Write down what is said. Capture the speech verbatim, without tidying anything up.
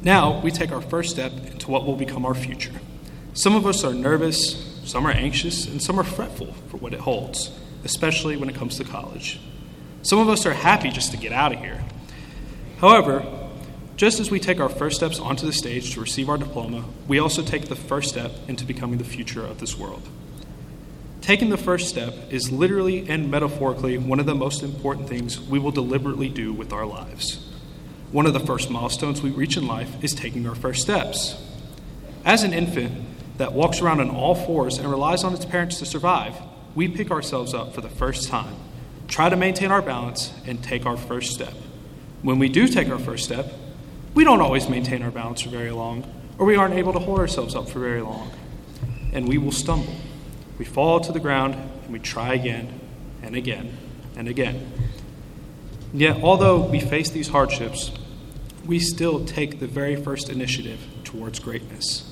Now we take our first step into what will become our future. Some of us are nervous, some are anxious, and some are fretful for what it holds, especially when it comes to college. Some of us are happy just to get out of here. However, just as we take our first steps onto the stage to receive our diploma, we also take the first step into becoming the future of this world. Taking the first step is literally and metaphorically one of the most important things we will deliberately do with our lives. One of the first milestones we reach in life is taking our first steps. As an infant that walks around on all fours and relies on its parents to survive, we pick ourselves up for the first time, try to maintain our balance, and take our first step. When we do take our first step, we don't always maintain our balance for very long, or we aren't able to hold ourselves up for very long, and we will stumble. We fall to the ground, and we try again, and again, and again. And yet, although we face these hardships, we still take the very first initiative towards greatness.